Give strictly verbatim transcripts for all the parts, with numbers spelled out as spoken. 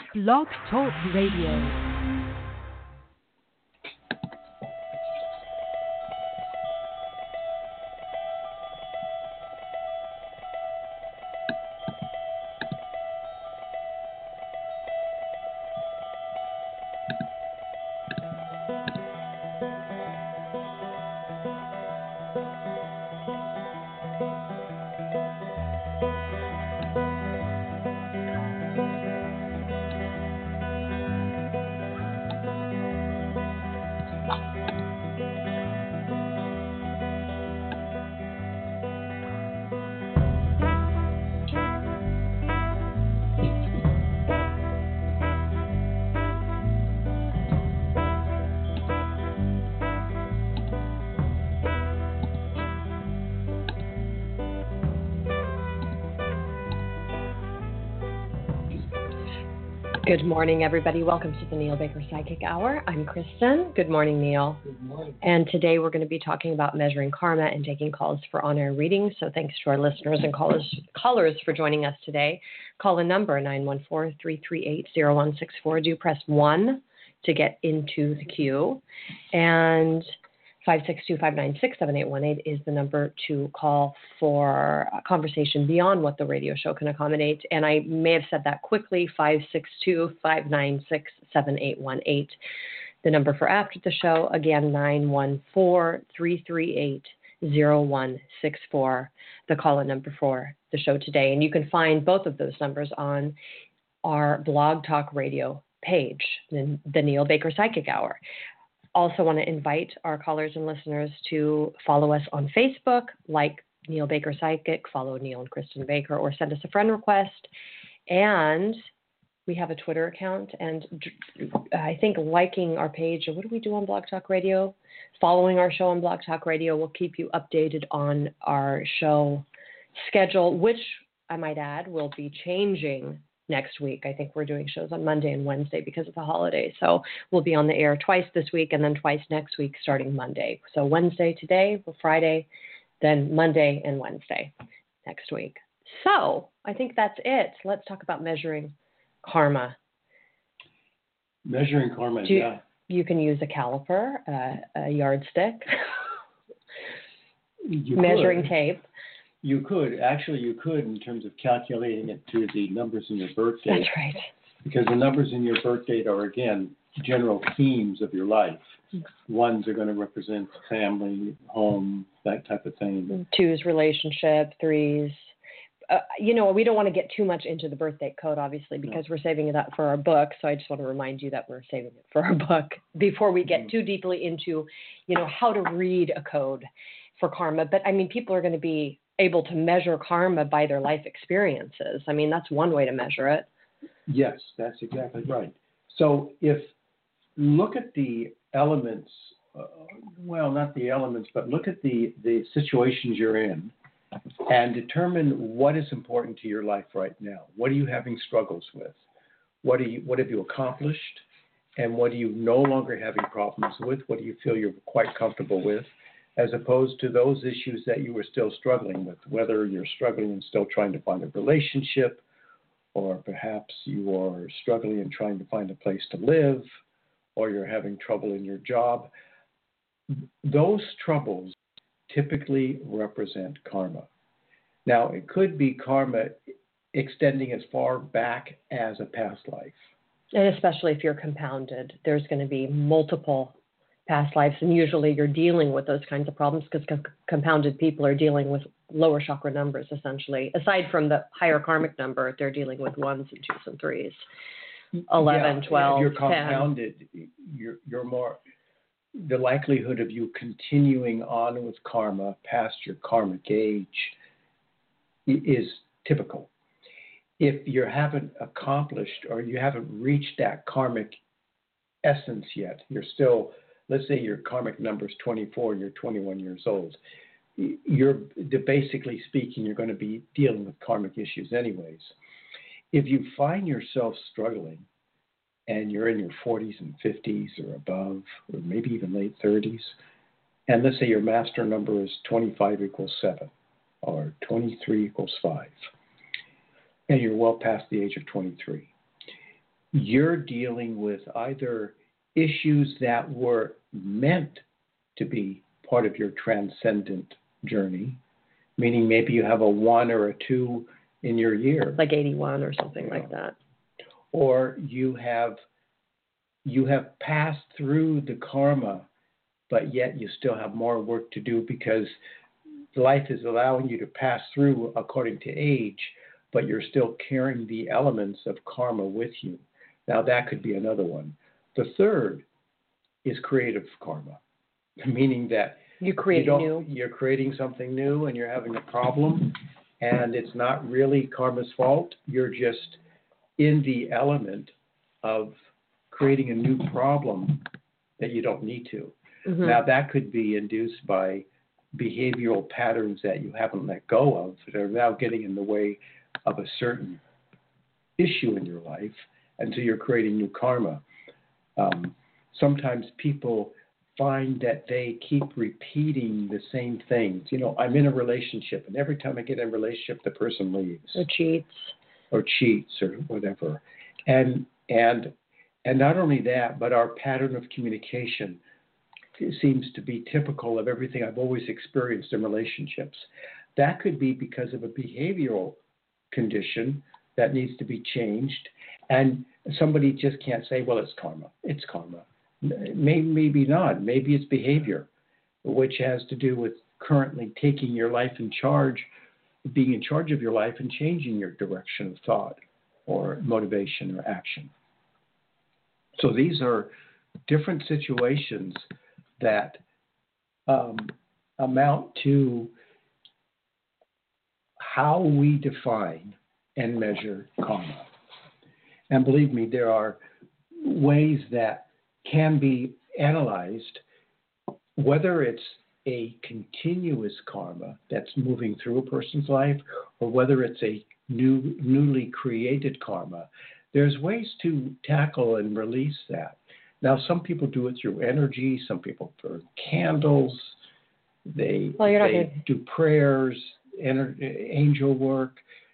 Blog Talk Radio. Good morning, everybody. Welcome to the Neil Baker Psychic Hour. I'm Kristen. Good morning, Neil. Good morning. And today we're going to be talking about measuring karma and taking calls for on-air readings. So thanks to our listeners and callers, callers for joining us today. Call a number nine one four, three three eight, zero one six four. Do press one to get into the queue. And five six two, five nine six, seven eight one eight is the number to call for a conversation beyond what the radio show can accommodate. And I may have said that quickly, five six two, five nine six, seven eight one eight. The number for after the show, again, nine one four, three three eight, zero one six four, the call-in number for the show today. And you can find both of those numbers on our Blog Talk Radio page, the, the Neil Baker Psychic Hour. Also want to invite our callers and listeners to follow us on Facebook, like Neil Baker Psychic, follow Neil and Kristen Baker, or send us a friend request. And we have a Twitter account, and I think liking our page, or what do we do on Blog Talk Radio? Following our show on Blog Talk Radio will keep you updated on our show schedule, which I might add will be changing next week. I think we're doing shows on Monday and Wednesday because of the holidays. So we'll be on the air twice this week and then twice next week starting Monday. So Wednesday today, Friday, then Monday and Wednesday next week. So I think that's it. Let's talk about measuring karma. Measuring karma, Do you, yeah. You can use a caliper, uh, a yardstick, You measuring could. tape. You could. Actually, you could in terms of calculating it to the numbers in your birth date. That's right. Because the numbers in your birth date are, again, general themes of your life. Ones are going to represent family, home, that type of thing. Twos, relationship. Threes. Uh, you know, we don't want to get too much into the birth date code, obviously, because no. we're saving it up for our book. So I just want to remind you that we're saving it for our book before we get mm-hmm. too deeply into, you know, how to read a code for karma. But, I mean, people are going to be able to measure karma by their life experiences. I mean, that's one way to measure it. Yes, that's exactly right. So if look at the elements, uh, well, not the elements, but look at the, the situations you're in and determine what is important to your life right now. What are you having struggles with? What are you, what have you accomplished? And what are you no longer having problems with? What do you feel you're quite comfortable with? As opposed to those issues that you were still struggling with, whether you're struggling and still trying to find a relationship, or perhaps you are struggling and trying to find a place to live, or you're having trouble in your job. Those troubles typically represent karma. Now, it could be karma extending as far back as a past life. And especially if you're compounded, there's going to be multiple past lives, and usually you're dealing with those kinds of problems because co- compounded people are dealing with lower chakra numbers, essentially. Aside from the higher karmic number, they're dealing with ones and twos and threes, eleven, yeah, twelve, if you're compounded, ten. You're, you're more, the likelihood of you continuing on with karma past your karmic age is typical. If you haven't accomplished or you haven't reached that karmic essence yet, you're still, let's say your karmic number is twenty-four and you're twenty-one years old. You're basically speaking, you're going to be dealing with karmic issues anyways. If you find yourself struggling and you're in your forties and fifties or above, or maybe even late thirties, and let's say your master number is twenty-five equals seven or twenty-three equals five, and you're well past the age of twenty-three, you're dealing with either issues that were meant to be part of your transcendent journey, meaning maybe you have a one or a two in your year. Like eighty-one or something Yeah. like that. Or you have you have passed through the karma, but yet you still have more work to do because life is allowing you to pass through according to age, but you're still carrying the elements of karma with you. Now that could be another one. The third is creative karma, meaning that You create you don't, new. you're creating something new and you're having a problem, and it's not really karma's fault. You're just in the element of creating a new problem that you don't need to. Mm-hmm. Now, that could be induced by behavioral patterns that you haven't let go of that are now getting in the way of a certain issue in your life, and so you're creating new karma. Um, sometimes people find that they keep repeating the same things. You know, I'm in a relationship, and every time I get in a relationship, the person leaves. Or cheats. Or cheats or whatever. And and and not only that, but our pattern of communication seems to be typical of everything I've always experienced in relationships. That could be because of a behavioral condition that needs to be changed. And somebody just can't say, well, it's karma. It's karma. Maybe, maybe not. Maybe it's behavior, which has to do with currently taking your life in charge, being in charge of your life and changing your direction of thought or motivation or action. So these are different situations that um, amount to how we define and measure karma. And believe me, there are ways that can be analyzed, whether it's a continuous karma that's moving through a person's life or whether it's a new, newly created karma. There's ways to tackle and release that. Now, some people do it through energy. Some people burn candles. They, well, you're not they gonna... do prayers, ener- angel work.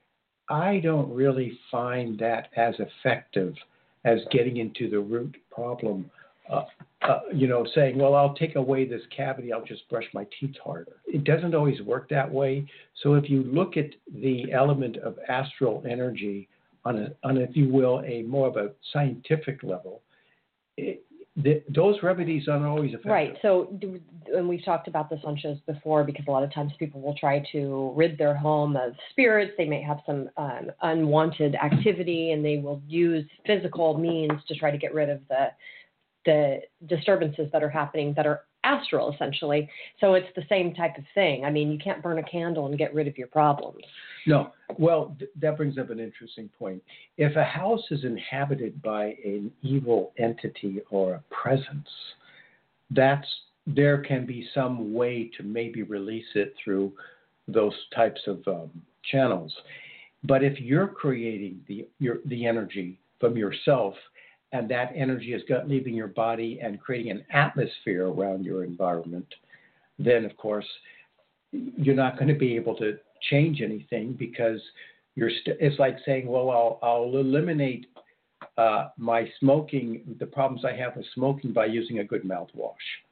I don't really find that as effective as getting into the root problem. Uh, uh, you know, saying, well, I'll take away this cavity, I'll just brush my teeth harder. It doesn't always work that way. So if you look at the element of astral energy on, a, on if you will, a more of a scientific level, it, the, those remedies aren't always effective. Right. So, and we've talked about this on shows before, because a lot of times people will try to rid their home of spirits. They may have some um, unwanted activity, and they will use physical means to try to get rid of the the disturbances that are happening that are astral, essentially. So it's the same type of thing. I mean, you can't burn a candle and get rid of your problems. No. Well, th- that brings up an interesting point. If a house is inhabited by an evil entity or a presence, that's there can be some way to maybe release it through those types of um, channels. But if you're creating the your, the energy from yourself, and that energy is got, leaving your body and creating an atmosphere around your environment, then, of course, you're not going to be able to change anything, because you're st- it's like saying, well, I'll, I'll eliminate uh, my smoking, the problems I have with smoking, by using a good mouthwash.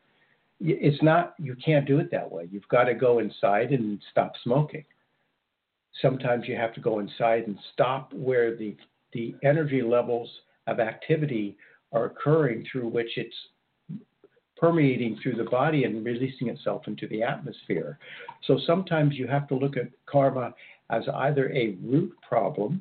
It's not, you can't do it that way. You've got to go inside and stop smoking. Sometimes you have to go inside and stop where the the energy levels of activity are occurring, through which it's permeating through the body and releasing itself into the atmosphere. So sometimes you have to look at karma as either a root problem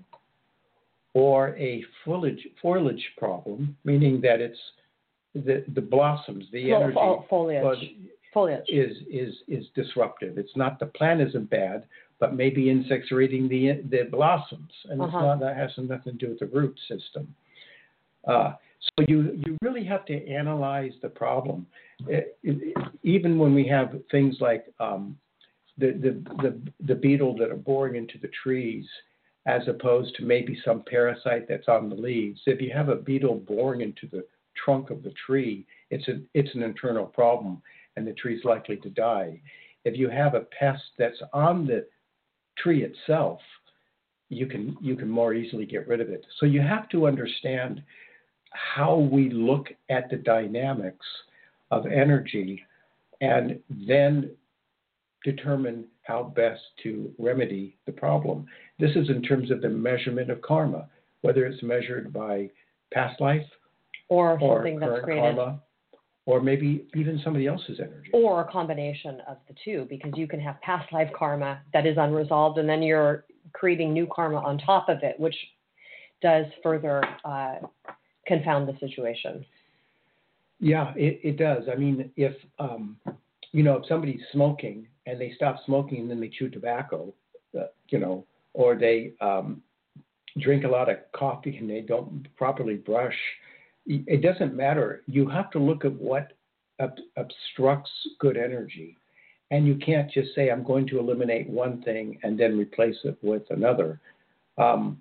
or a foliage, foliage problem, meaning that it's the, the blossoms, the Fo- energy fo- foliage. Foliage. is is is disruptive. It's not the plant isn't bad, but maybe insects are eating the the blossoms, and Uh-huh. it's not, that has nothing to do with the root system. Uh, so you, you really have to analyze the problem. It, it, even when we have things like um, the, the, the, the beetle that are boring into the trees, as opposed to maybe some parasite that's on the leaves. If you have a beetle boring into the trunk of the tree, it's, a, it's an internal problem, and the tree's likely to die. If you have a pest that's on the tree itself, you can you can more easily get rid of it. So you have to understand how we look at the dynamics of energy and then determine how best to remedy the problem. This is in terms of the measurement of karma, whether it's measured by past life or or something that's current created, karma, or maybe even somebody else's energy. or a combination of the two, because you can have past life karma that is unresolved, and then you're creating new karma on top of it, which does further uh, confound the situation. Yeah, it, it does. I mean, if um, you know, if somebody's smoking and they stop smoking and then they chew tobacco, uh, you know, or they um, drink a lot of coffee and they don't properly brush, it doesn't matter. You have to look at what ob- obstructs good energy. And you can't just say, I'm going to eliminate one thing and then replace it with another. Um,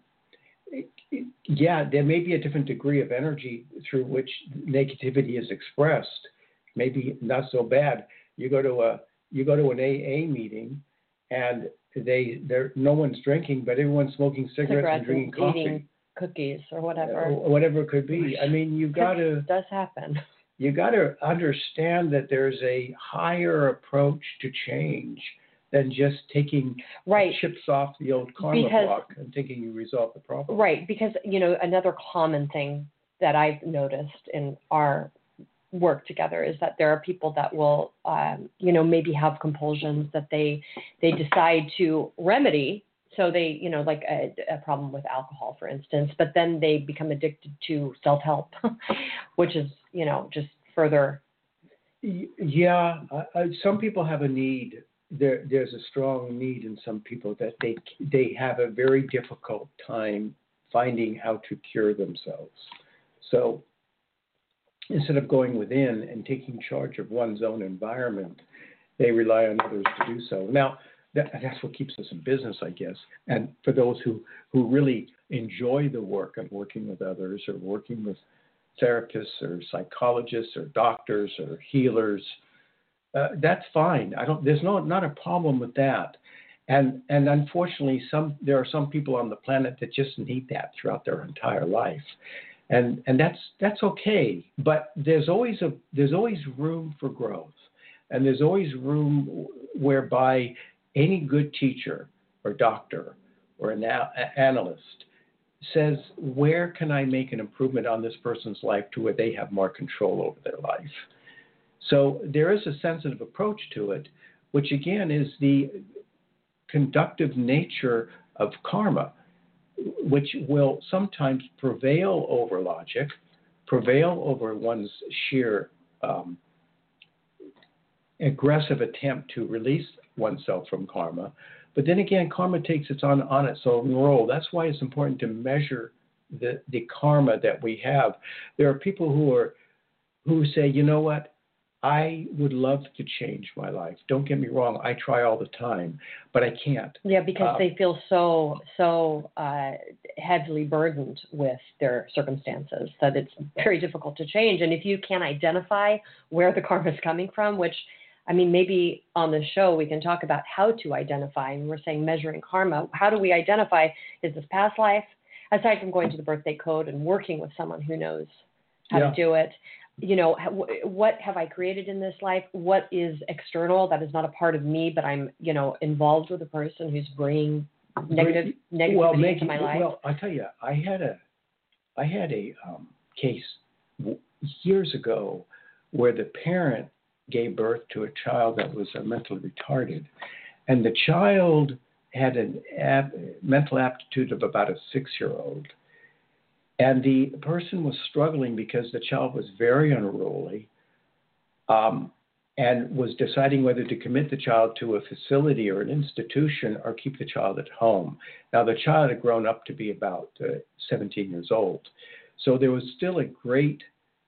yeah, there may be a different degree of energy through which negativity is expressed. Maybe not so bad. You go to a you go to an A A meeting, and they there no one's drinking, but everyone's smoking cigarettes, Cigarettes and drinking and coffee, eating cookies or whatever. or whatever it could be. I mean, you got to It does happen. you got to understand that there's a higher approach to change than just taking Right. chips off the old karma Because- block and thinking you resolve the problem. Right, because, you know, another common thing that I've noticed in our work together is that there are people that will, um, you know, maybe have compulsions that they they decide to remedy. So they, you know, like a, a problem with alcohol, for instance, but then they become addicted to self-help, which is, you know, just further. Y- Yeah, I, I, some people have a need. There, there's a strong need in some people that they they have a very difficult time finding how to cure themselves. So instead of going within and taking charge of one's own environment, they rely on others to do so. Now, that, that's what keeps us in business, I guess. And for those who, who really enjoy the work of working with others or working with therapists or psychologists or doctors or healers, uh, that's fine. I don't. There's no not a problem with that. And and unfortunately, some there are some people on the planet that just need that throughout their entire life, and and that's that's okay. But there's always a there's always room for growth, and there's always room whereby any good teacher or doctor or an a- analyst says, where can I make an improvement on this person's life to where they have more control over their life? So there is a sensitive approach to it, which again is the conductive nature of karma, which will sometimes prevail over logic, prevail over one's sheer um, aggressive attempt to release oneself from karma. But then again, karma takes its on, on its own role. That's why it's important to measure the, the karma that we have. There are people who are who say, you know what, I would love to change my life. Don't get me wrong, I try all the time, but I can't. Yeah, because Uh, they feel so so uh, heavily burdened with their circumstances that it's very difficult to change. And if you can't identify where the karma is coming from, which, I mean, maybe on the show we can talk about how to identify. And we're saying measuring karma. How do we identify, is this past life? Aside from going to the birthday code and working with someone who knows how Yeah. to do it, you know, what have I created in this life? What is external that is not a part of me, but I'm, you know, involved with a person who's bringing negative negativity well, into maybe, my life? Well, I tell you, I had a, I had a um, case years ago where the parent gave birth to a child that was uh, mentally retarded, and the child had a ab- mental aptitude of about a six-year-old. And the person was struggling because the child was very unruly um, and was deciding whether to commit the child to a facility or an institution or keep the child at home. Now, the child had grown up to be about uh, seventeen years old. So there was still a great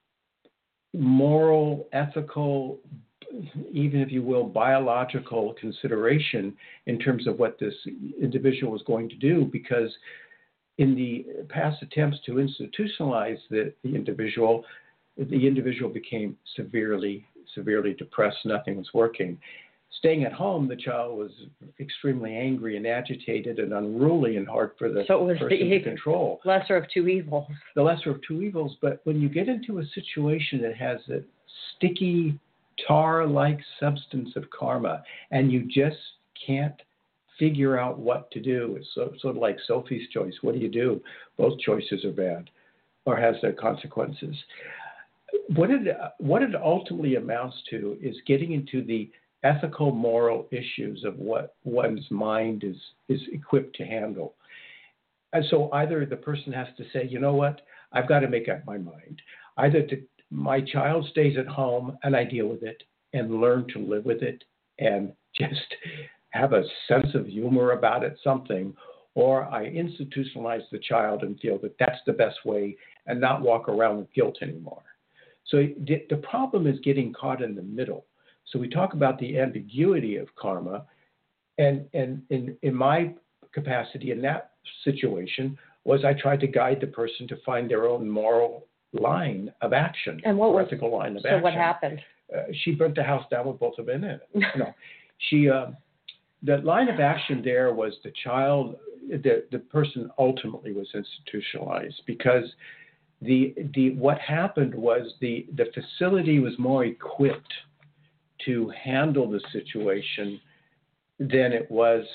moral, ethical, even if you will, biological consideration in terms of what this individual was going to do, because in the past attempts to institutionalize the, the individual, the individual became severely, severely depressed. Nothing was working. Staying at home, the child was extremely angry and agitated and unruly and hard for the so it was person the to control. lesser of two evils. The lesser of two evils. But when you get into a situation that has a sticky, tar-like substance of karma, and you just can't figure out what to do, it's so, sort of like Sophie's choice. What do you do? Both choices are bad or has their consequences. What it, what it ultimately amounts to is getting into the ethical, moral issues of what one's mind is, is equipped to handle. And so either the person has to say, you know what, I've got to make up my mind. Either to, my child stays at home and I deal with it and learn to live with it and just have a sense of humor about it, something, or I institutionalize the child and feel that that's the best way and not walk around with guilt anymore. So the, the problem is getting caught in the middle. So we talk about the ambiguity of karma, and, and in, in my capacity in that situation was I tried to guide the person to find their own moral line of action, and what was, ethical line of so action. So what happened? Uh, she burnt the house down with both of them in it. No, she, uh, the line of action there was the child, the, the person ultimately was institutionalized because the, the, what happened was the, the facility was more equipped to handle the situation than it was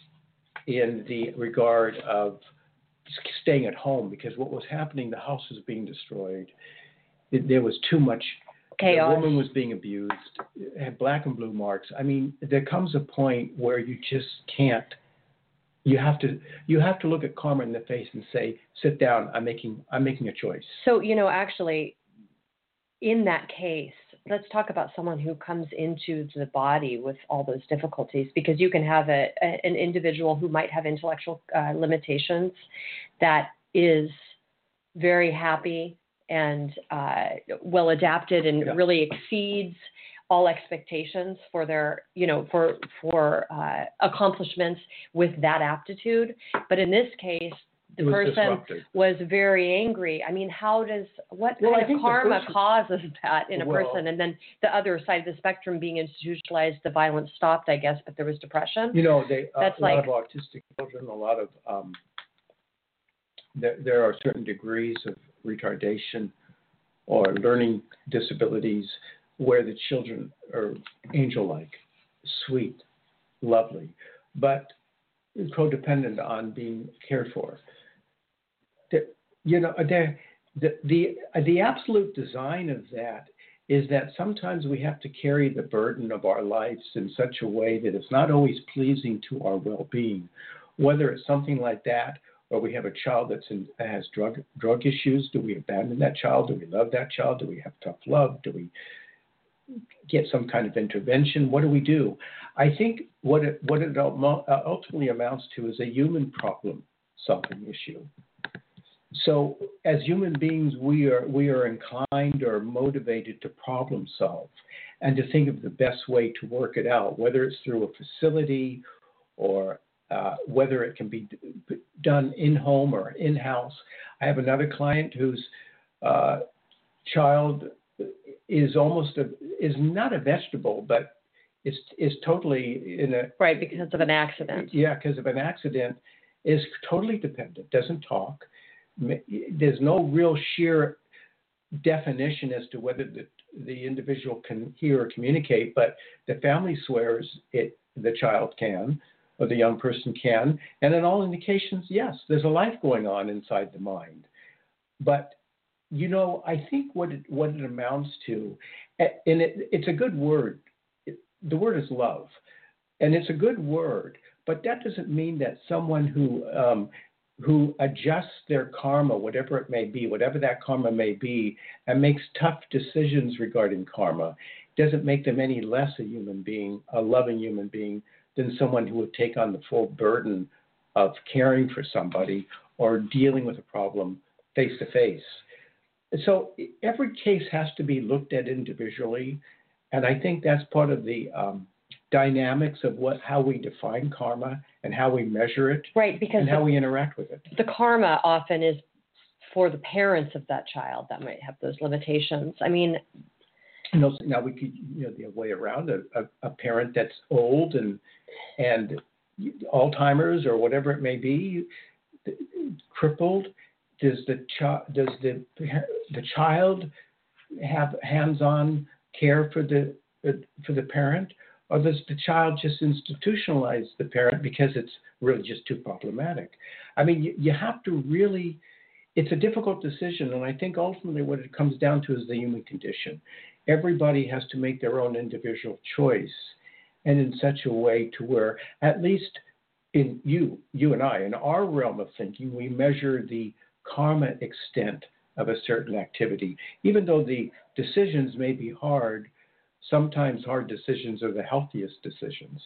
in the regard of staying at home, because what was happening, the house was being destroyed. It, there was too much chaos. The woman was being abused, had black and blue marks. I mean, there comes a point where you just can't. You have to you have to look at karma in the face and say, sit down, I'm making I'm making a choice. So, you know, actually, in that case, let's talk about someone who comes into the body with all those difficulties, because you can have a, a, an individual who might have intellectual uh, limitations that is very happy and uh, well adapted and yeah. really exceeds all expectations for their, you know, for for uh, accomplishments with that aptitude. But in this case, the person disrupted. was very angry. I mean, how does, what well, kind of karma person, causes that in a well, person? And then the other side of the spectrum being institutionalized, the violence stopped, I guess, but there was depression. You know, they, That's a like, lot of autistic children, a lot of, um, there, there are certain degrees of retardation or learning disabilities where the children are angel-like, sweet, lovely, but codependent on being cared for. The, you know, the, the, the, the absolute design of that is that sometimes we have to carry the burden of our lives in such a way that it's not always pleasing to our well-being, whether it's something like that, or we have a child that's in, that has drug drug issues. Do we abandon that child? Do we love that child? Do we have tough love? Do we get some kind of intervention? What do we do? I think what it, what it ultimately amounts to is a human problem-solving issue. So as human beings, we are we are inclined or motivated to problem solve and to think of the best way to work it out, whether it's through a facility or uh, whether it can be d- done in-home or in-house. I have another client whose uh, child is almost a, is not a vegetable, but is is totally in a right because of an accident. Yeah, because of an accident, is totally dependent, doesn't talk. There's no real sheer definition as to whether the, the individual can hear or communicate, but the family swears it the child can, or the young person can, and in all indications, yes, there's a life going on inside the mind. But you know, I think what it, what it amounts to, and it, it's a good word. It, the word is love, and it's a good word, but that doesn't mean that someone who um, who adjusts their karma, whatever it may be, whatever that karma may be, and makes tough decisions regarding karma, doesn't make them any less a human being, a loving human being, than someone who would take on the full burden of caring for somebody or dealing with a problem face to face. So every case has to be looked at individually, and I think that's part of the um, dynamics of what how we define karma and how we measure it, right? Because and the, how we interact with it. The karma often is for the parents of that child that might have those limitations. I mean, You know, now we could, you know, the way around a, a, a parent that's old and and Alzheimer's or whatever it may be, crippled. Does the child does the the child have hands-on care for the for the parent, or does the child just institutionalize the parent because it's really just too problematic? I mean, you, you have to really. It's a difficult decision, and I think ultimately what it comes down to is the human condition. Everybody has to make their own individual choice, and in such a way to where, at least in you, you and I, in our realm of thinking, we measure the karma extent of a certain activity. Even though the decisions may be hard, sometimes hard decisions are the healthiest decisions.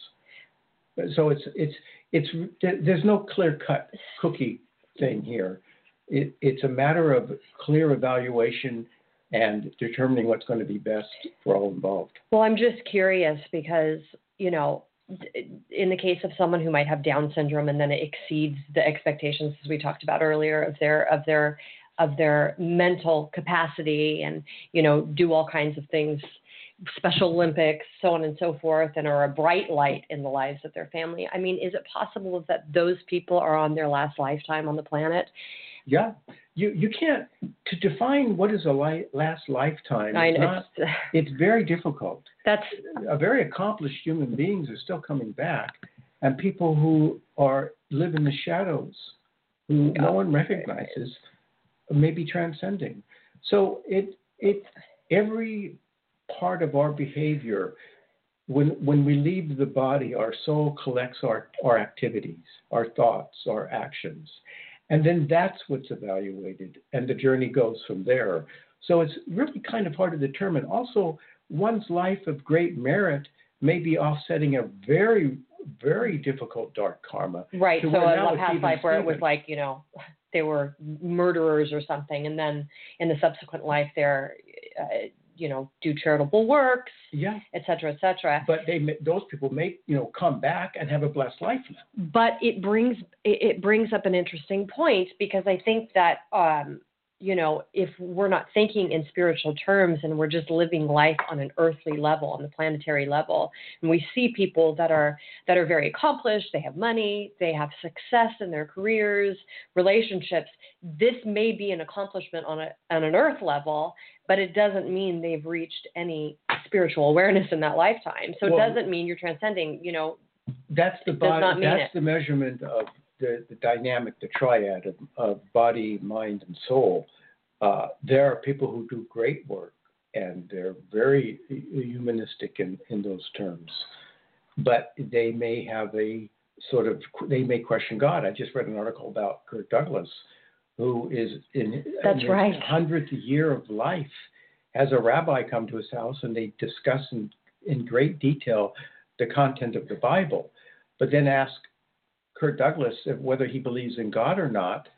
So it's it's it's there's no clear-cut cookie thing here. It, it's a matter of clear evaluation and determining what's going to be best for all involved. Well, I'm just curious because, you know, in the case of someone who might have Down syndrome and then it exceeds the expectations, as we talked about earlier, of their of their of their mental capacity and, you know, do all kinds of things, Special Olympics, so on and so forth, and are a bright light in the lives of their family. I mean, is it possible that those people are on their last lifetime on the planet? Yeah, you you can't to define what is a li- last lifetime. I know, not, it's, it's very difficult. That's a very accomplished human beings are still coming back, and people who are live in the shadows, who no one recognizes, may be transcending. So it it every part of our behavior. When when we leave the body, our soul collects our, our activities, our thoughts, our actions. And then that's what's evaluated, and the journey goes from there. So it's really kind of hard to determine. Also, one's life of great merit may be offsetting a very, very difficult dark karma. Right. So a past life where it was Stephen. like, you know, they were murderers or something, and then in the subsequent life they're, uh, you know, do charitable works, yeah, et cetera, et cetera. But they, those people may, you know, come back and have a blessed life now. But it brings it, it brings up an interesting point, because I think that, um, you know, if we're not thinking in spiritual terms and we're just living life on an earthly level, on the planetary level, and we see people that are that are very accomplished, they have money, they have success in their careers, relationships. This may be an accomplishment on a on an earth level, but it doesn't mean they've reached any spiritual awareness in that lifetime. So well, it doesn't mean you're transcending, you know. That's the body, that's it. the measurement of the, the dynamic, the triad of, of body, mind, and soul. Uh, there are people who do great work, and they're very humanistic in, in those terms. But they may have a sort of, they may question God. I just read an article about Kirk Douglas, who is in, That's in his right. hundredth year of life, has a rabbi come to his house, and they discuss in, in great detail the content of the Bible, but then ask Kirk Douglas if whether he believes in God or not,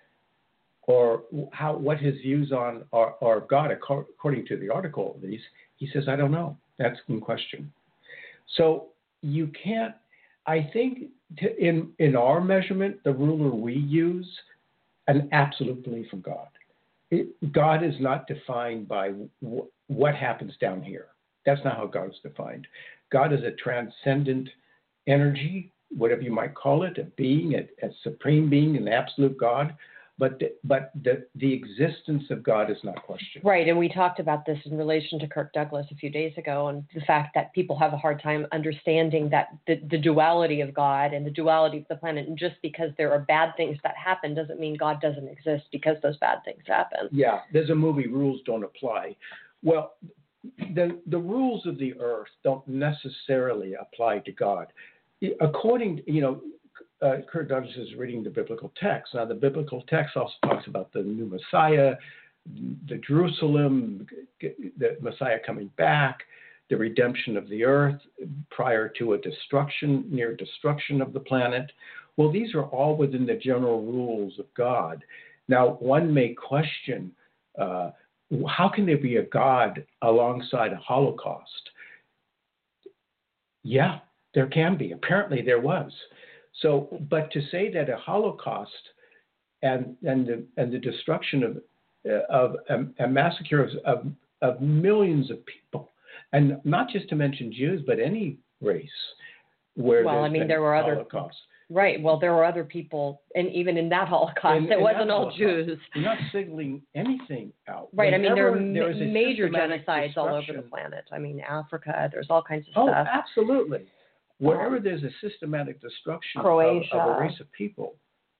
or how what his views on are, are of God, according to the article at least. He says, I don't know. That's in question. So you can't, I think to, in, in our measurement, the ruler we use, an absolute belief in God. It, God is not defined by w- what happens down here. That's not how God is defined. God is a transcendent energy, whatever you might call it, a being, a, a supreme being, an absolute God. But the, but the, the existence of God is not questioned. Right, and we talked about this in relation to Kirk Douglas a few days ago, and the fact that people have a hard time understanding that the, the duality of God and the duality of the planet, and just because there are bad things that happen doesn't mean God doesn't exist because those bad things happen. Yeah, there's a movie, Rules Don't Apply. Well, the the rules of the earth don't necessarily apply to God. According, you know, Uh, Kirk Douglas is reading the biblical text. Now, the biblical text also talks about the new Messiah, the Jerusalem, the Messiah coming back, the redemption of the earth prior to a destruction, near destruction of the planet. Well, these are all within the general rules of God. Now, one may question, uh, how can there be a God alongside a Holocaust? Yeah, there can be. Apparently there was. So, but to say that a Holocaust and and the and the destruction of of a, a massacre of, of of millions of people, And not just to mention Jews, but any race where Well, there's I mean, been there were other Holocaust. Right. Well, there were other people, and even in that Holocaust, In- it in wasn't that all Holocaust, Jews. We're not signaling anything out. Right. I mean, there are Whenever there ma- is a major systematic genocides all over the destruction- planet. I mean, Africa, there's all kinds of Oh, stuff. absolutely. Wherever Um, there's a systematic destruction of, Croatia. of a race of people,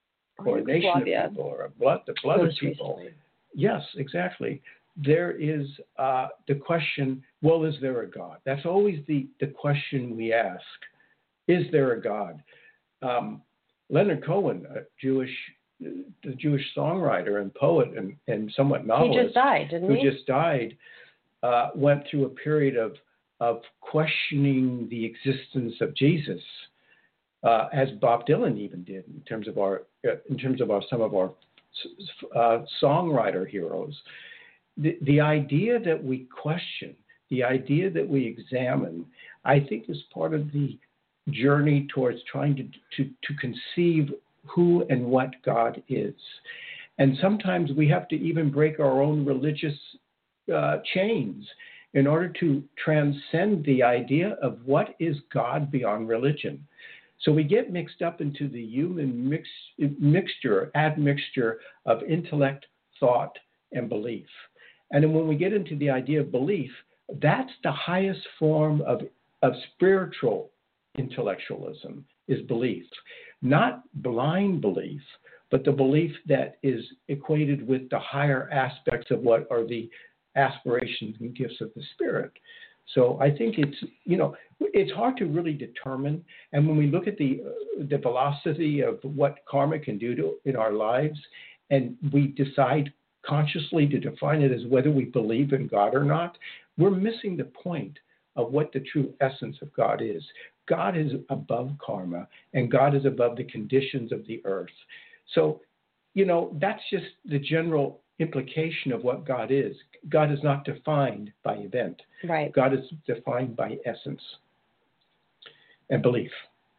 or a nation of Yugoslavia. people, or a blood, the blood of Most people. recently. Yes, exactly. There is uh, the question, well, is there a God? That's always the, the question we ask. Is there a God? Um, Leonard Cohen, a Jewish, the Jewish songwriter and poet and, and somewhat novelist. He just died, didn't who he? Who just died, uh, went through a period of, of questioning the existence of Jesus, uh, as Bob Dylan even did in terms of our, uh, in terms of our, some of our uh, songwriter heroes. The, the idea that we question, the idea that we examine, I think is part of the journey towards trying to, to, to conceive who and what God is. And sometimes we have to even break our own religious uh, chains in order to transcend the idea of what is God beyond religion. So we get mixed up into the human mix, mixture, admixture of intellect, thought, and belief. And then when we get into the idea of belief, that's the highest form of, of spiritual intellectualism, is belief. Not blind belief, but the belief that is equated with the higher aspects of what are the aspirations and gifts of the Spirit. So I think it's, you know, it's hard to really determine. And when we look at the uh, the velocity of what karma can do to, in our lives, and we decide consciously to define it as whether we believe in God or not, we're missing the point of what the true essence of God is. God is above karma, and God is above the conditions of the earth. So, you know, that's just the general implication of what God is. God is not defined by event. Right. God is defined by essence and belief.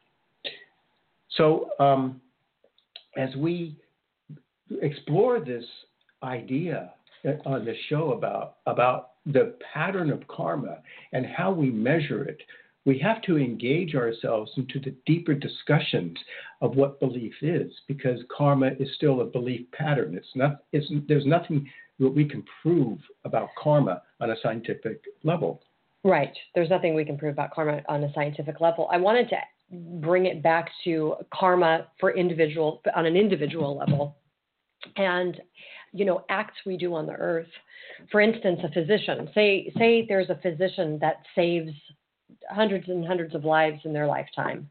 So um, as we explore this idea on the show about, about the pattern of karma and how we measure it, we have to engage ourselves into the deeper discussions of what belief is, because karma is still a belief pattern. It's not, it's, there's nothing that we can prove about karma on a scientific level. Right. There's nothing we can prove about karma on a scientific level. I wanted to bring it back to karma for individual, on an individual level. And, you know, acts we do on the earth. For instance, a physician. Say, say there's a physician that saves hundreds and hundreds of lives in their lifetime.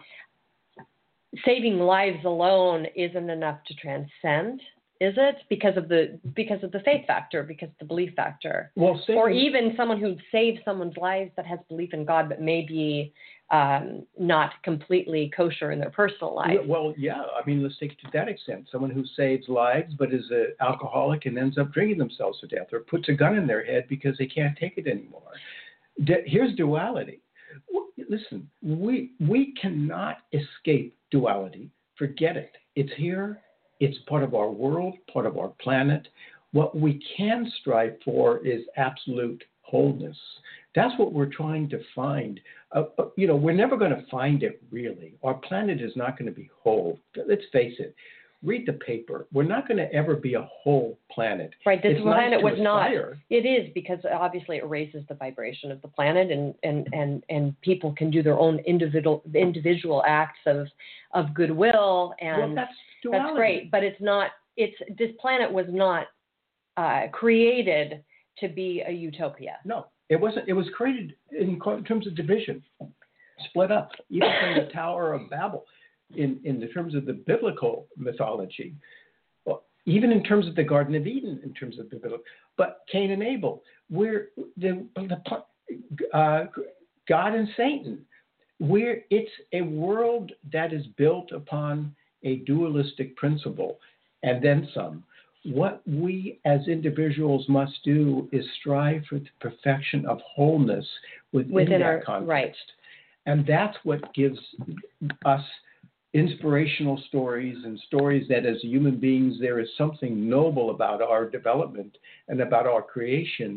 Saving lives alone isn't enough to transcend, is it? Because of the because of the faith factor, because of the belief factor. Well, saving, or even someone who saves someone's lives that has belief in God, but may be um, not completely kosher in their personal life. Well, yeah. I mean, let's take it to that extent. Someone who saves lives but is an alcoholic and ends up drinking themselves to death, or puts a gun in their head because they can't take it anymore. Here's duality. Listen, we we cannot escape duality. Forget it. It's here. It's part of our world, part of our planet. What we can strive for is absolute wholeness. That's what we're trying to find. Uh, uh, you know, we're never going to find it, really. Our planet is not going to be whole. Let's face it. Read the paper. We're not going to ever be a whole planet. Right. This it's planet nice was not. It is, because obviously it raises the vibration of the planet, and, and, and, and people can do their own individual individual acts of of goodwill, and well, that's, duality. That's great. But it's not. It's this planet was not uh, created to be a utopia. No, it wasn't. It was created in terms of division, split up, even from the Tower of Babel. In, in the terms of the biblical mythology, well, even in terms of the Garden of Eden, in terms of the biblical, but Cain and Abel, we're the, the uh, God and Satan, we're it's a world that is built upon a dualistic principle, and then some. What we as individuals must do is strive for the perfection of wholeness within, within that our context, right. And that's what gives us inspirational stories, and stories that as human beings there is something noble about our development and about our creation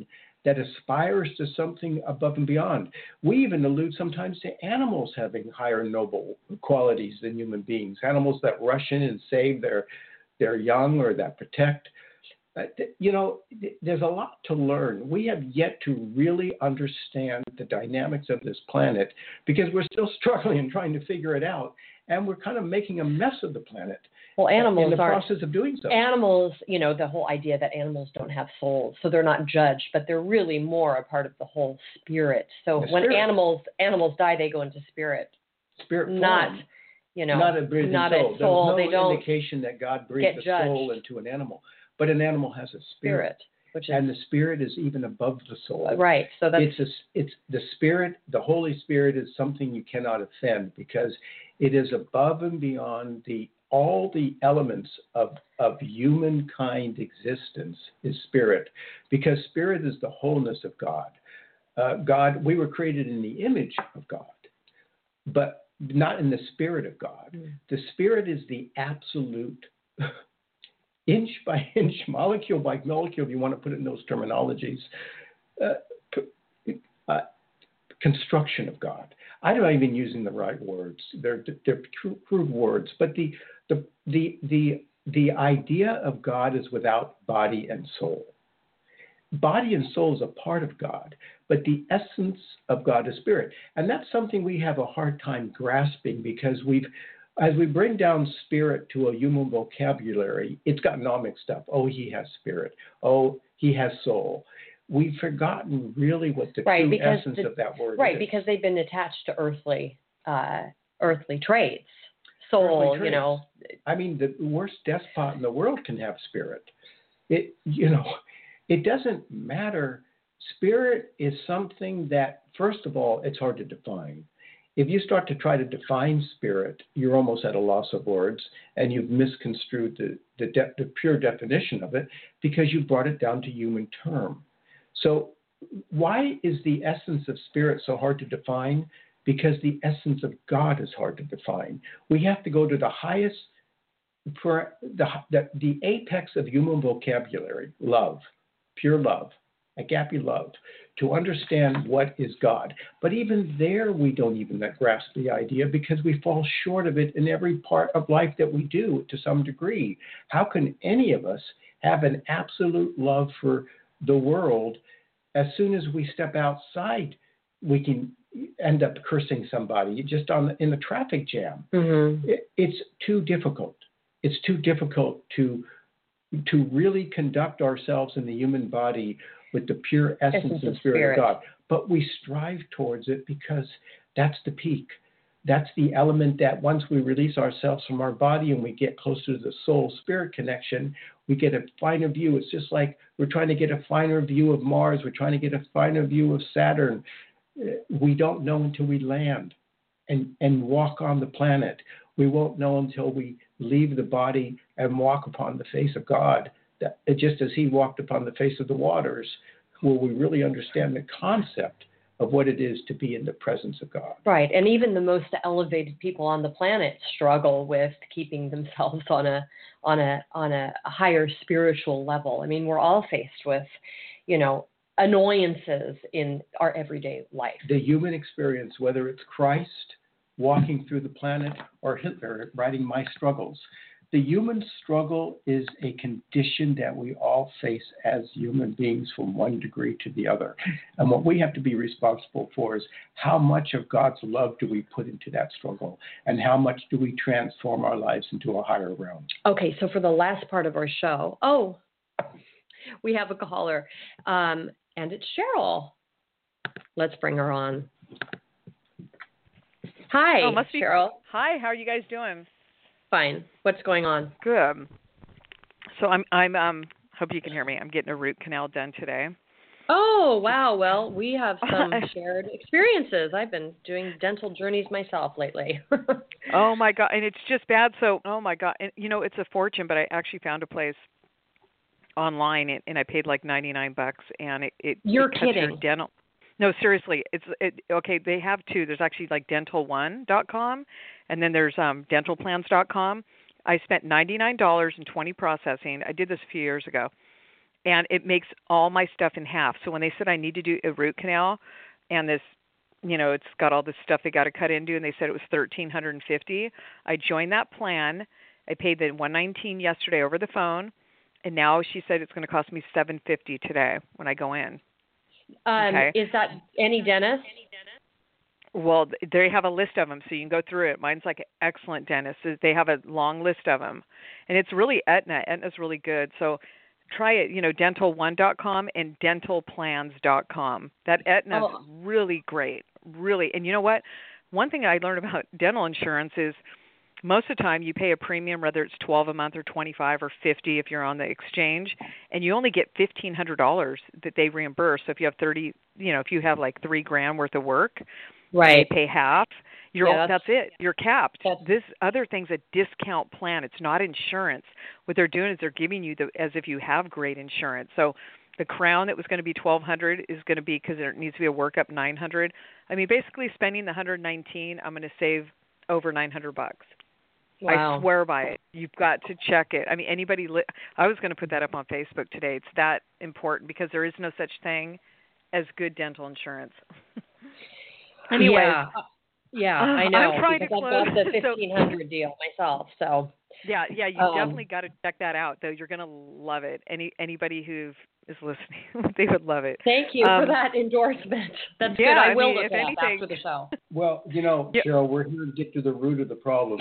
that aspires to something above and beyond. We even allude sometimes to animals having higher noble qualities than human beings, animals that rush in and save their, their young or that protect. Uh, you know, there's a lot to learn. We have yet to really understand the dynamics of this planet because we're still struggling and trying to figure it out. And we're kind of making a mess of the planet. Well, animals in the are, process of doing so. Animals, you know, the whole idea that animals don't have souls, so they're not judged, but they're really more a part of the whole spirit. So The when spirit. animals animals die, they go into spirit. Spirit form. Not, you know, not a breathing not soul. a soul. There's no they don't indication that God breathed a judged. soul into an animal. But an animal has a spirit. spirit which is, and the spirit is even above the soul. Right. So that's it's a, it's the spirit. The Holy Spirit is something you cannot offend because it is above and beyond the all the elements of of humankind existence is spirit, because spirit is the wholeness of God. Uh, God, we were created in the image of God, but not in the spirit of God. Mm. The spirit is the absolute. Inch by inch, molecule by molecule, if you want to put it in those terminologies, uh, uh, construction of God. I'm not even using the right words. They're they're crude words, but the the the the the idea of God is without body and soul. Body and soul is a part of God, but the essence of God is spirit, and that's something we have a hard time grasping because we've. As we bring down spirit to a human vocabulary, it's gotten all mixed up. Oh, he has spirit. Oh, he has soul. We've forgotten really what the right, true essence the, of that word right, is. Right, because they've been attached to earthly, uh, earthly traits. Soul, earthly traits. You know. I mean, the worst despot in the world can have spirit. It, you know, it doesn't matter. Spirit is something that, first of all, it's hard to define. If you start to try to define spirit, you're almost at a loss of words, and you've misconstrued the, the, de- the pure definition of it because you brought it down to human term. So why is the essence of spirit so hard to define? Because the essence of God is hard to define. We have to go to the highest, for the, the, the apex of human vocabulary, love, pure love, agape love, to understand what is God. But even there, we don't even grasp the idea because we fall short of it in every part of life that we do to some degree. How can any of us have an absolute love for the world? As soon as we step outside, we can end up cursing somebody just on in the traffic jam. Mm-hmm. It, it's too difficult. It's too difficult to to really conduct ourselves in the human body with the pure essence, essence and spirit, spirit of God. But we strive towards it because that's the peak. That's the element that once we release ourselves from our body and we get closer to the soul-spirit connection, we get a finer view. It's just like we're trying to get a finer view of Mars. We're trying to get a finer view of Saturn. We don't know until we land and, and walk on the planet. We won't know until we leave the body and walk upon the face of God. That just as he walked upon the face of the waters, will we really understand the concept of what it is to be in the presence of God. Right, and even the most elevated people on the planet struggle with keeping themselves on a on a on a higher spiritual level. I mean, we're all faced with, you know, annoyances in our everyday life. The human experience, whether it's Christ walking through the planet or Hitler writing My Struggles, the human struggle is a condition that we all face as human beings from one degree to the other. And what we have to be responsible for is how much of God's love do we put into that struggle and how much do we transform our lives into a higher realm. Okay, so for the last part of our show, oh, we have a caller, um, and it's Cheryl. Let's bring her on. Hi, oh, must be, Cheryl. Hi, how are you guys doing? Fine. What's going on? Good. So I'm I'm um hope you can hear me. I'm getting a root canal done today. Oh, wow. Well, we have some shared experiences. I've been doing dental journeys myself lately. Oh my God, and it's just bad. So, oh my God, and you know, it's a fortune, but I actually found a place online and, and I paid like ninety-nine bucks and it it You're it kidding. Your dental. No, seriously, it's it, okay. They have two. There's actually like dental one dot com, and then there's um, dental plans dot com. I spent ninety-nine dollars and twenty processing. I did this a few years ago, and it makes all my stuff in half. So when they said I need to do a root canal, and this, you know, it's got all this stuff they got to cut into, and they said it was thirteen fifty dollars. I joined that plan. I paid the one hundred nineteen dollars yesterday over the phone, and now she said it's going to cost me seven hundred fifty dollars today when I go in. Um, okay. Is that any dentist? Well, they have a list of them, so you can go through it. Mine's like an excellent dentist. They have a long list of them, and it's really Aetna. Aetna's really good. So try it, you know, dental one dot com and dental plans dot com. That Aetna's Oh. really great, really. And you know what? One thing I learned about dental insurance is most of the time you pay a premium, whether it's twelve a month or twenty-five or fifty if you're on the exchange, and you only get fifteen hundred dollars that they reimburse. So if you have thirty, you know, if you have like three grand worth of work, Right. they pay half. You're Yeah, that's, that's it. You're capped. that's- This other thing's a discount plan. It's not insurance. What they're doing is they're giving you the as if you have great insurance. So the crown that was going to be twelve hundred is going to be, because there needs to be a workup, nine hundred. I mean, basically spending the one hundred nineteen, I'm going to save over nine hundred bucks. Wow. I swear by it. You've got to check it. I mean, anybody. Li- I was going to put that up on Facebook today. It's that important because there is no such thing as good dental insurance. Anyways, Yeah, yeah, uh, I know. I'm trying to because close. I've got the So- fifteen hundred deal myself. So Yeah, yeah, you Um, definitely got to check that out. Though you're gonna love it. Any anybody who is listening, they would love it. thank you Um, for that endorsement. That's yeah, good. I, I will mean, look if it up anything- after the show. Well, you know, Yeah. Cheryl, we're here to get to the root of the problem.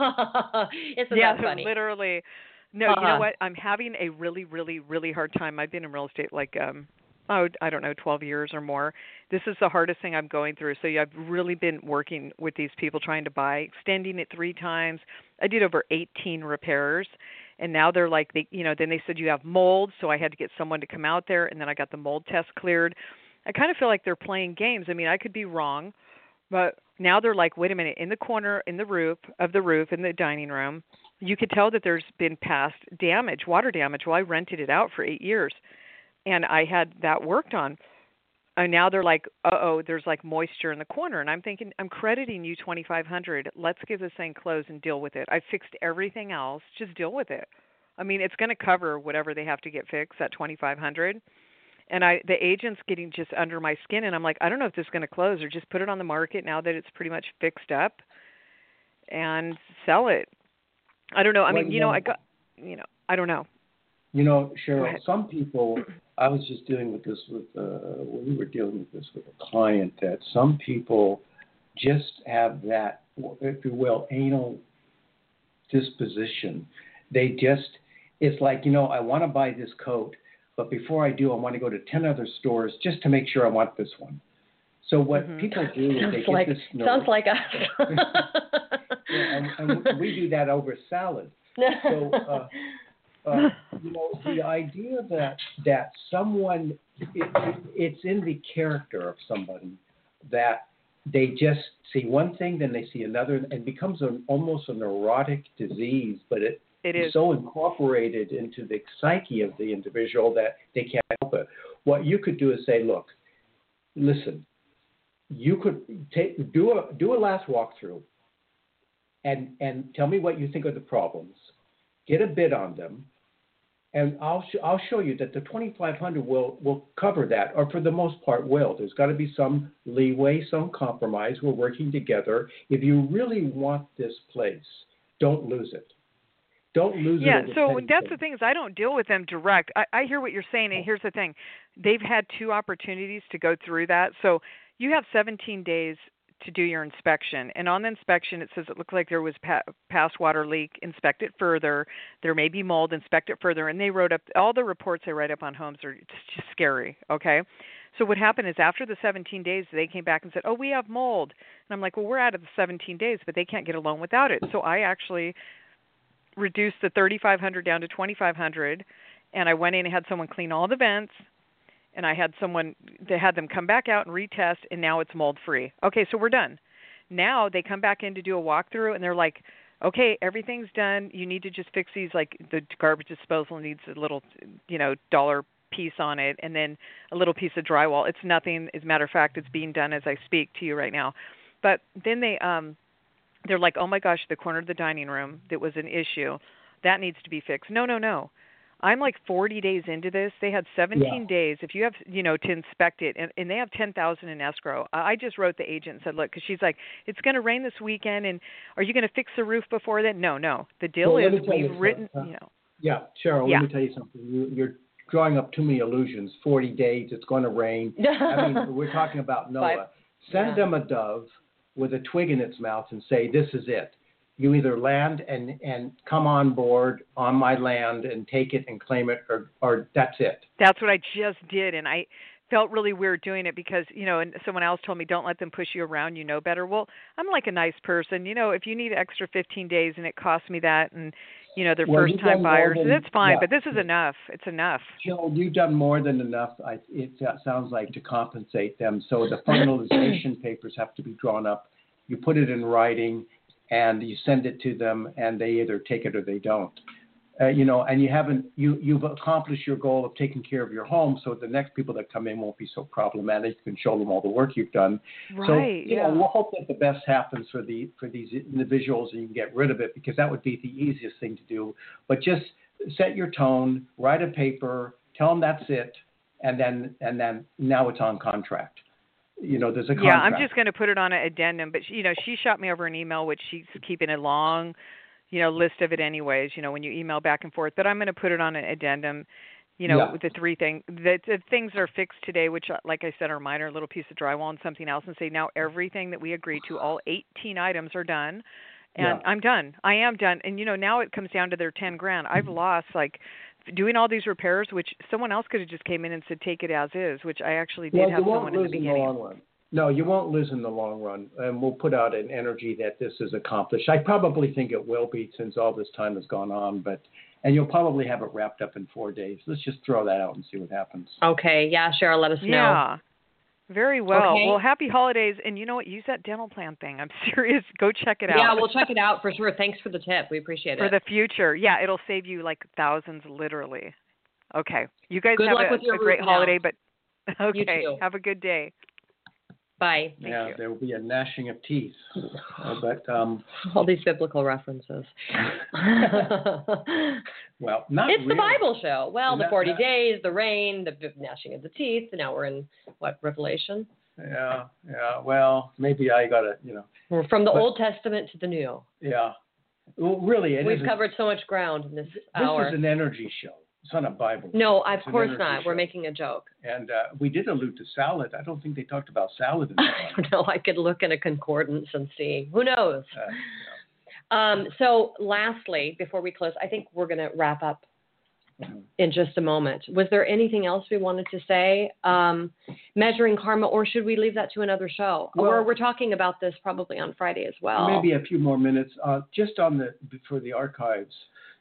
Isn't yeah, that funny? literally. No, you Uh-huh. know what? I'm having a really, really, really hard time. I've been in real estate like um oh, I don't know, twelve years or more. This is the hardest thing I'm going through. So yeah, I've really been working with these people trying to buy, extending it three times. I did over eighteen repairs, and now they're like, they, you know, then they said you have mold, so I had to get someone to come out there, and then I got the mold test cleared. I kind of feel like they're playing games. I mean, I could be wrong, but now they're like, wait a minute, in the corner, in the roof of the roof, in the dining room, you could tell that there's been past damage, water damage. Well, I rented it out for eight years. And I had that worked on. And now they're like, uh-oh, there's like moisture in the corner. And I'm thinking, I'm crediting you twenty-five hundred dollars. Let's give this thing closed and deal with it. I fixed everything else. Just deal with it. I mean, it's going to cover whatever they have to get fixed at twenty-five hundred dollars. And I, the agent's getting just under my skin. And I'm like, I don't know if this is going to close or just put it on the market now that it's pretty much fixed up and sell it. I don't know. I Well, mean, you you know, know- I got, you know, I don't know. You know, Go Cheryl, ahead. some people, I was just dealing with this with, uh, we were dealing with this with a client that some people just have that, if you will, anal disposition. They just, it's like, you know, I want to buy this coat, but before I do, I want to go to ten other stores just to make sure I want this one. So what Mhm. people do is they Sounds get like, this sounds like us. Yeah, and, and we do that over salad. So, uh, uh, you know, the idea that that someone, it, it, it's in the character of somebody that they just see one thing, then they see another, and becomes an, almost a neurotic disease, but it It is is. so incorporated into the psyche of the individual that they can't help it. What you could do is say, look, listen, you could take do a do a last walkthrough, and and tell me what you think are the problems. Get a bid on them, and I'll sh- I'll show you that the twenty-five hundred will will cover that, or for the most part will. There's got to be some leeway, some compromise. We're working together. If you really want this place, don't lose it. Don't lose Yeah, it. over so penny that's pinch. the thing is I don't deal with them direct. I, I hear what you're saying, and here's the thing. They've had two opportunities to go through that. So you have seventeen days to do your inspection. And on the inspection, it says it looked like there was pa- past water leak. Inspect it further. There may be mold. Inspect it further. And they wrote up, all the reports they write up on homes are just, just scary, okay? So what happened is after the seventeen days, they came back and said, oh, we have mold. And I'm like, well, we're out of the seventeen days, but they can't get a loan without it. So I actually reduced the thirty-five hundred down to twenty-five hundred, and I went in and had someone clean all the vents, and I had someone, they had them come back out and retest, and now it's mold free. Okay, so we're done. Now they come back in to do a walkthrough, and they're like, okay, everything's done. You need to just fix these, like the garbage disposal needs a little, you know, dollar piece on it, and then a little piece of drywall. It's nothing. As a matter of fact, it's being done as I speak to you right now. But then they, um, they're like, oh my gosh, the corner of the dining room that was an issue, that needs to be fixed. No, no, no. I'm like forty days into this. They had seventeen Yeah. days. If you have, you know, to inspect it, and, and they have ten thousand in escrow. I just wrote the agent and said, look, because she's like, it's going to rain this weekend, and are you going to fix the roof before then? No, no. The deal Well, let is me tell you we've written, something. you know. Yeah, Cheryl, Yeah. let me tell you something. You, you're drawing up too many illusions. forty days, it's going to rain. I mean, we're talking about Noah. But, Send yeah. them a dove with a twig in its mouth and say, this is it. You either land and, and come on board on my land and take it and claim it, or, or that's it. That's what I just did, and I felt really weird doing it because, you know, and someone else told me, don't let them push you around, you know better. Well, I'm like a nice person. You know, if you need extra fifteen days and it costs me that, and, you know, they're Well, you've first-time done more buyers, than- that's fine, yeah. but this is enough. It's enough. Jill, you've done more than enough, I, it sounds like, to compensate them. So the finalization papers have to be drawn up. You put it in writing, and you send it to them, and they either take it or they don't. Uh, you know, and you haven't, you, you've accomplished your goal of taking care of your home, so the next people that come in won't be so problematic. You can show them all the work you've done. Right, so, you yeah. know, we'll hope that the best happens for the for these individuals, and you can get rid of it, because that would be the easiest thing to do. But just set your tone, write a paper, tell them that's it, and then and then now it's on contract. You know, there's a contract. Yeah, I'm just going to put it on an addendum, but she, you know, she shot me over an email, which she's keeping a long, you know, list of it anyways, you know, when you email back and forth, but I'm going to put it on an addendum, you know, Yeah. with the three things, the, the things that are fixed today, which, like I said, are minor, a little piece of drywall and something else, and say now everything that we agreed to, all eighteen items are done, and Yeah. I'm done. I am done. And, you know, now it comes down to their ten grand. I've lost, like, doing all these repairs, which someone else could have just came in and said, take it as is, which I actually did well, have you won't someone in lose the in the beginning. long run. No, you won't lose in the long run, and we'll put out an energy that this is accomplished. I probably think it will be, since all this time has gone on, but and you'll probably have it wrapped up in four days. Let's just throw that out and see what happens. Okay. Yeah, Cheryl, let us know. Yeah. Very well. Okay. Well, happy holidays. And you know what? Use that dental plan thing. I'm serious. Go check it out. Yeah, we'll check it out for sure. Thanks for the tip. We appreciate For it. the future. Yeah, it'll save you like thousands, literally. Okay. You guys Good have luck a, with your a great root now. holiday, but okay. too. Have a good day. Bye. Thank yeah, you. there will be a gnashing of teeth. Uh, but, um, All these biblical references. well, not It's the really. Bible show. Well, the Not- forty not- days, the rain, the gnashing of the teeth. Now we're in, what, Revelation? Yeah, yeah. Well, maybe I got to, you know, We're from the But- Old Testament to the New. yeah. Well, really, it We've isn't- covered so much ground in this This hour. is an energy show. It's not a Bible. No, show. of It's an course energy not. We're show. making a joke. And uh, we did allude to salad. I don't think they talked about salad in the I Bible. don't know. I could look in a concordance and see. Who knows? Uh, Um, so lastly, before we close, I think we're going to wrap up Mhm. in just a moment. Was there anything else we wanted to say? Um, measuring karma, or should we leave that to another show? Well- or we're talking about this probably on Friday as well. Maybe a few more minutes. Uh, just on the for the archives.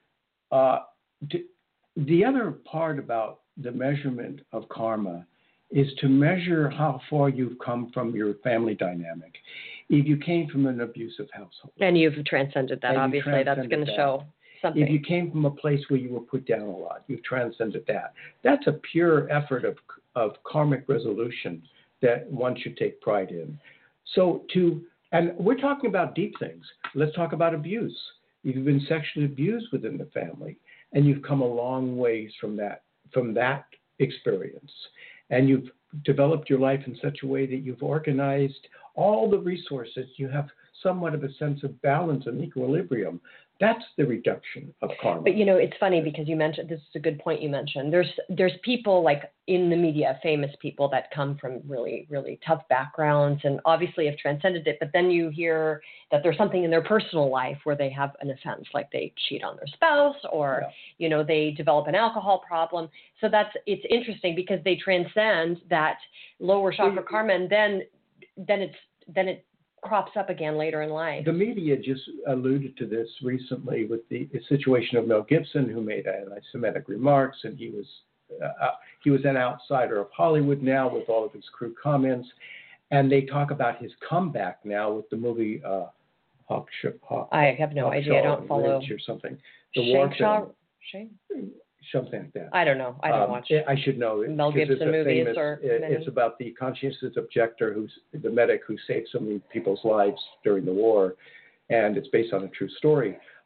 Uh, d- the other part about the measurement of karma is to measure how far you've come from your family dynamic. If you came from an abusive household, And you've transcended that, And you obviously. That's transcended going to that. show something. if you came from a place where you were put down a lot, you've transcended that. That's a pure effort of of karmic resolution that one should take pride in. So to and we're talking about deep things. Let's talk about abuse. You've been sexually abused within the family, and you've come a long ways from that from that experience. And you've developed your life in such a way that you've organized all the resources. You have somewhat of a sense of balance and equilibrium. That's the reduction of karma. But, you know, it's funny because you mentioned, this is a good point you mentioned. There's there's people like in the media, famous people that come from really, really tough backgrounds and obviously have transcended it. But then you hear that there's something in their personal life where they have an offense, like they cheat on their spouse or, Yeah. you know, they develop an alcohol problem. So that's, it's interesting because they transcend that lower chakra you- karma and then, then it's, then it crops up again later in life. The media just alluded to this recently with the situation of Mel Gibson, who made anti-Semitic remarks, and he was uh, he was an outsider of Hollywood now with all of his crude comments, and they talk about his comeback now with the movie uh, Hawkshaw. Hawk, I have no idea. I don't Hawkshaw follow. Ridge or something. The war Shane-Shaw- film, Shane? something like that. I don't know. I don't Um, watch. I should know it. Mel because it's Gibson a movies famous, or it- many? It's about the conscientious objector, who's the medic who saved so many people's lives during the war, and it's based on a true story.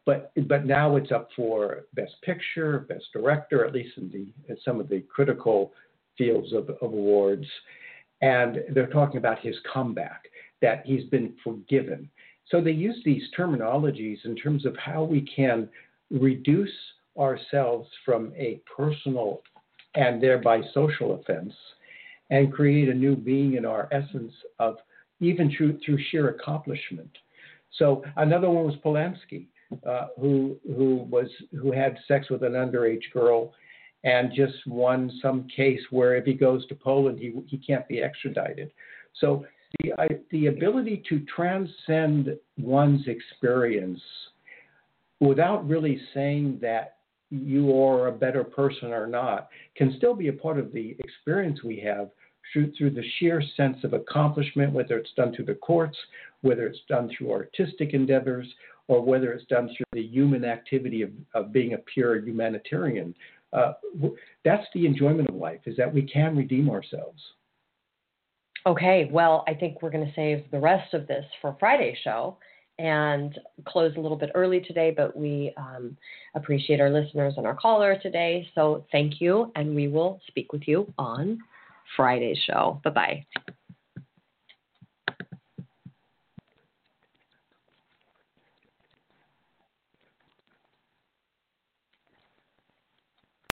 But but now it's up for Best Picture, Best Director, at least in the in some of the critical fields of, of awards. And they're talking about his comeback, that he's been forgiven. So they use these terminologies in terms of how we can reduce ourselves from a personal and thereby social offense and create a new being in our essence of even through, through sheer accomplishment. So another one was Polanski, uh, who who was who had sex with an underage girl and just won some case where if he goes to Poland, he he can't be extradited. So the I, the ability to transcend one's experience without really saying that you are a better person or not can still be a part of the experience we have through, through the sheer sense of accomplishment, whether it's done through the courts, whether it's done through artistic endeavors, or whether it's done through the human activity of, of being a pure humanitarian. Uh, that's the enjoyment of life, is that we can redeem ourselves. Okay, well, I think we're going to save the rest of this for Friday's show and close a little bit early today, but we um, appreciate our listeners and our caller today. So thank you, and we will speak with you on Friday's show. Bye-bye.